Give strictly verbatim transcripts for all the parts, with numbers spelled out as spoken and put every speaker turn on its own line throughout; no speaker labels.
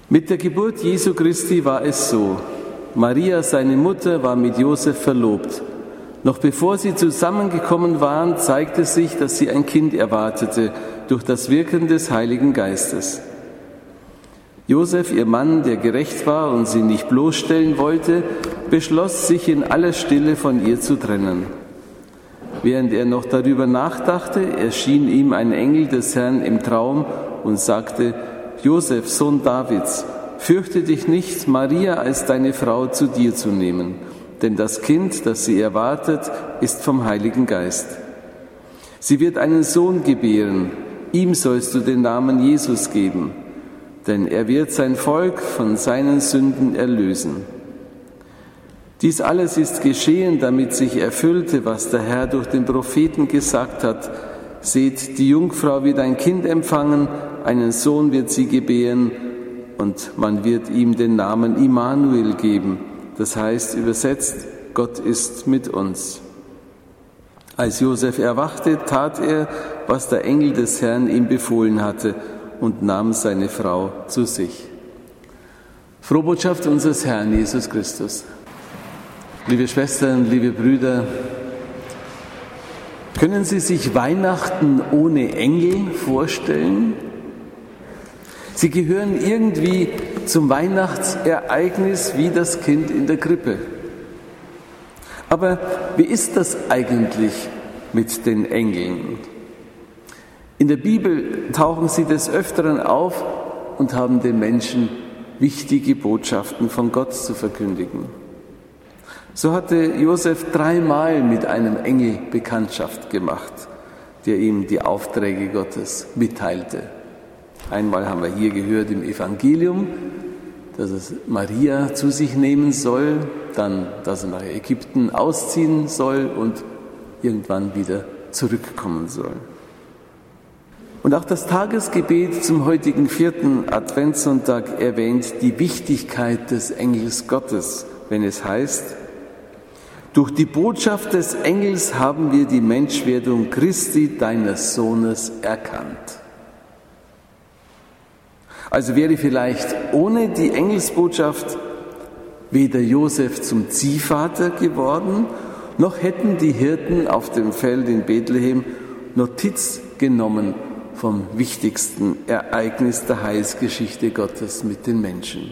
Mit der Geburt Jesu Christi war es so: Maria, seine Mutter, war mit Josef verlobt. Noch bevor sie zusammengekommen waren, zeigte sich, dass sie ein Kind erwartete durch das Wirken des Heiligen Geistes. Josef, ihr Mann, der gerecht war und sie nicht bloßstellen wollte, beschloss, sich in aller Stille von ihr zu trennen. Während er noch darüber nachdachte, erschien ihm ein Engel des Herrn im Traum und sagte: Josef, Sohn Davids, fürchte dich nicht, Maria als deine Frau zu dir zu nehmen, denn das Kind, das sie erwartet, ist vom Heiligen Geist. Sie wird einen Sohn gebären, ihm sollst du den Namen Jesus geben, denn er wird sein Volk von seinen Sünden erlösen. Dies alles ist geschehen, damit sich erfüllte, was der Herr durch den Propheten gesagt hat: Seht, die Jungfrau wird ein Kind empfangen, einen Sohn wird sie gebären, und man wird ihm den Namen Immanuel geben. Das heißt übersetzt, Gott ist mit uns. Als Josef erwachte, tat er, was der Engel des Herrn ihm befohlen hatte, und nahm seine Frau zu sich. Frohbotschaft unseres Herrn Jesus Christus. Liebe Schwestern, liebe Brüder, können Sie sich Weihnachten ohne Engel vorstellen? Sie gehören irgendwie zum Weihnachtsereignis wie das Kind in der Krippe. Aber wie ist das eigentlich mit den Engeln? In der Bibel tauchen sie des Öfteren auf und haben den Menschen wichtige Botschaften von Gott zu verkündigen. So hatte Josef dreimal mit einem Engel Bekanntschaft gemacht, der ihm die Aufträge Gottes mitteilte. Einmal haben wir hier gehört im Evangelium, dass es Maria zu sich nehmen soll, dann, dass er nach Ägypten ausziehen soll und irgendwann wieder zurückkommen soll. Und auch das Tagesgebet zum heutigen vierten Adventssonntag erwähnt die Wichtigkeit des Engels Gottes, wenn es heißt: Durch die Botschaft des Engels haben wir die Menschwerdung Christi, deines Sohnes, erkannt. Also wäre vielleicht ohne die Engelsbotschaft weder Josef zum Ziehvater geworden, noch hätten die Hirten auf dem Feld in Bethlehem Notiz genommen vom wichtigsten Ereignis der Heilsgeschichte Gottes mit den Menschen.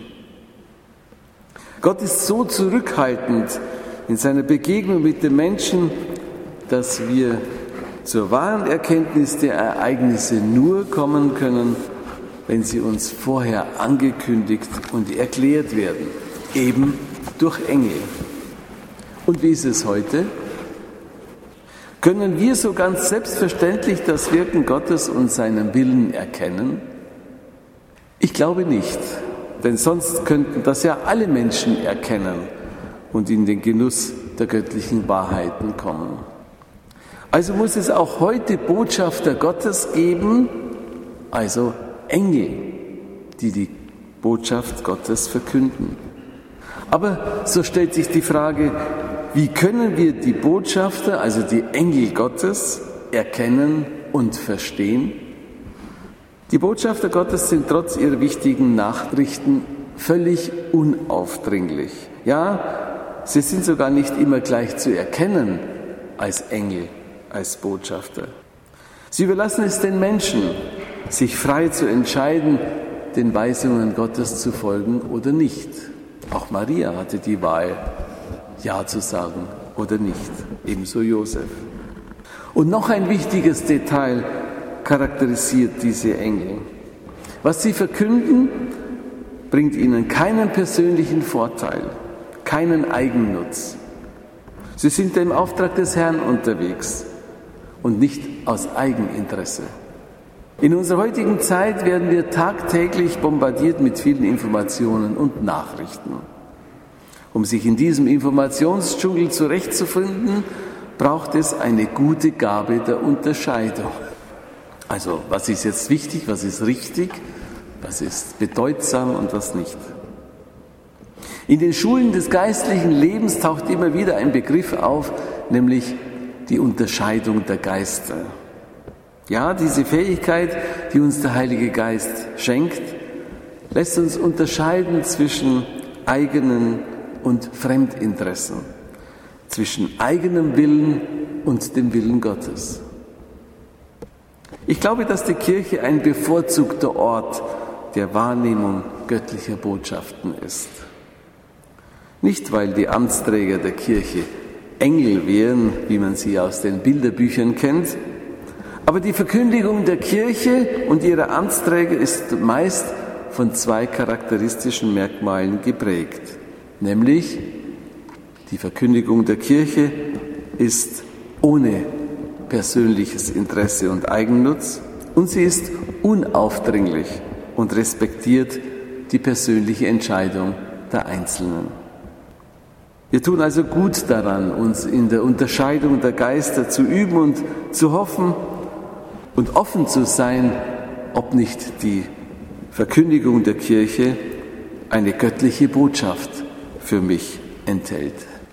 Gott ist so zurückhaltend in seiner Begegnung mit den Menschen, dass wir zur wahren Erkenntnis der Ereignisse nur kommen können, wenn sie uns vorher angekündigt und erklärt werden, eben durch Engel. Und wie ist es heute? Können wir so ganz selbstverständlich das Wirken Gottes und seinen Willen erkennen? Ich glaube nicht, denn sonst könnten das ja alle Menschen erkennen und in den Genuss der göttlichen Wahrheiten kommen. Also muss es auch heute Botschafter Gottes geben, also Engel, die die Botschaft Gottes verkünden. Aber so stellt sich die Frage, wie können wir die Botschafter, also die Engel Gottes, erkennen und verstehen? Die Botschafter Gottes sind trotz ihrer wichtigen Nachrichten völlig unaufdringlich. Ja, sie sind sogar nicht immer gleich zu erkennen als Engel, als Botschafter. Sie überlassen es den Menschen, sich frei zu entscheiden, den Weisungen Gottes zu folgen oder nicht. Auch Maria hatte die Wahl, Ja zu sagen oder nicht, ebenso Josef. Und noch ein wichtiges Detail charakterisiert diese Engel. Was sie verkünden, bringt ihnen keinen persönlichen Vorteil, keinen Eigennutz. Sie sind im Auftrag des Herrn unterwegs und nicht aus Eigeninteresse. In unserer heutigen Zeit werden wir tagtäglich bombardiert mit vielen Informationen und Nachrichten. Um sich in diesem Informationsdschungel zurechtzufinden, braucht es eine gute Gabe der Unterscheidung. Also, was ist jetzt wichtig, was ist richtig, was ist bedeutsam und was nicht. In den Schulen des geistlichen Lebens taucht immer wieder ein Begriff auf, nämlich die Unterscheidung der Geister. Ja, diese Fähigkeit, die uns der Heilige Geist schenkt, lässt uns unterscheiden zwischen eigenen und Fremdinteressen, zwischen eigenem Willen und dem Willen Gottes. Ich glaube, dass die Kirche ein bevorzugter Ort der Wahrnehmung göttlicher Botschaften ist. Nicht, weil die Amtsträger der Kirche Engel wären, wie man sie aus den Bilderbüchern kennt, aber die Verkündigung der Kirche und ihrer Amtsträger ist meist von zwei charakteristischen Merkmalen geprägt, nämlich die Verkündigung der Kirche ist ohne persönliches Interesse und Eigennutz und sie ist unaufdringlich und respektiert die persönliche Entscheidung der Einzelnen. Wir tun also gut daran, uns in der Unterscheidung der Geister zu üben und zu hoffen und offen zu sein, ob nicht die Verkündigung der Kirche eine göttliche Botschaft für mich enthält.